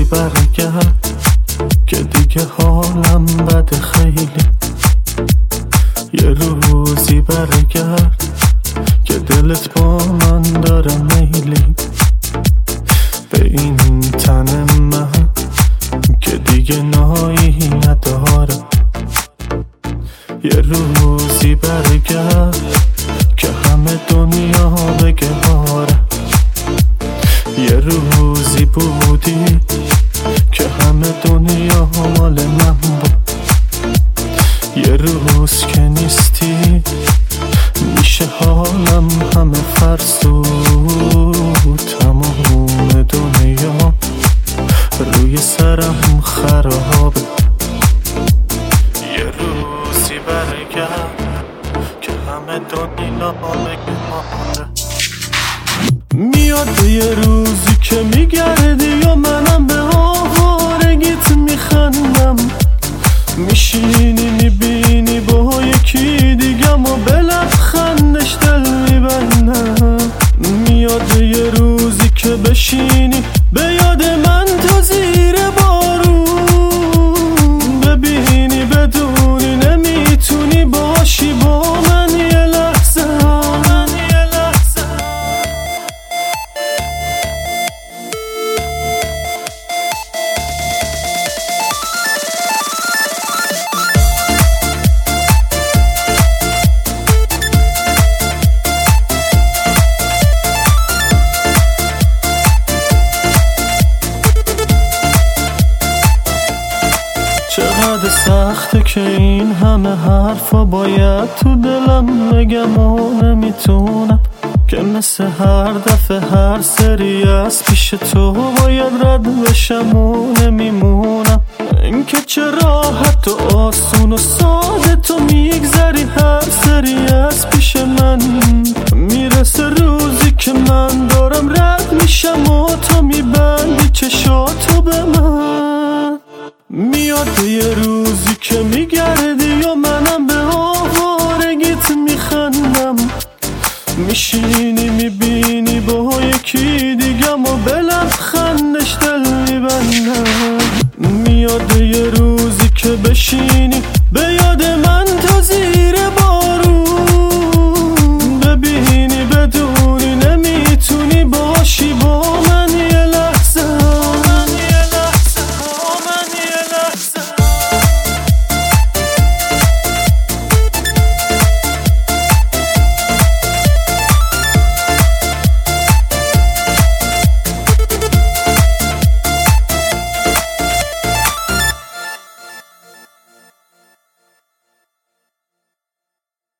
برگرد که دیگه حالم بده خیلی. یه روزی برگرد که دلت با من داره میلی. به این تن من که دیگه نایی نداره. یه روزی برگرد که همه دنیا بگه باره. یه روزی بودی که همه دنیا مال من بود. یه روز که نیستی میشه حالم همه فرسود. تمام دنیا روی سرم خرابه. یه روزی برگرد که همه دنیا بگه باره. میاد یه روزی که میگردی و منم به آوارگیت میخندم. میشینی میبینی با یکی دیگم و به لبخندش دل میبندم. میاد یه روزی که بشینی به یاد من تو زیر بارون. ببینی بدونی نمیتونی باشی با من یه لحظه. چقدر سخته که این همه حرفا باید تو دلم بگم و نمیتونم. که مثل هر دفعه هر سری از پیش تو باید رد بشم و نمیمونم. این که چه راحت و آسون و ساده تو میگذری هر سری از پیش من. میرسه روزی که من دارم رد میشم و تو میبندی چشاتو به من. میاد یه روزی که میگردی و منم به آوارگیت میخندم. میشینی میبینی با یکی دیگم و به لبخندش دل میبندم. میاد یه روزی که بشینی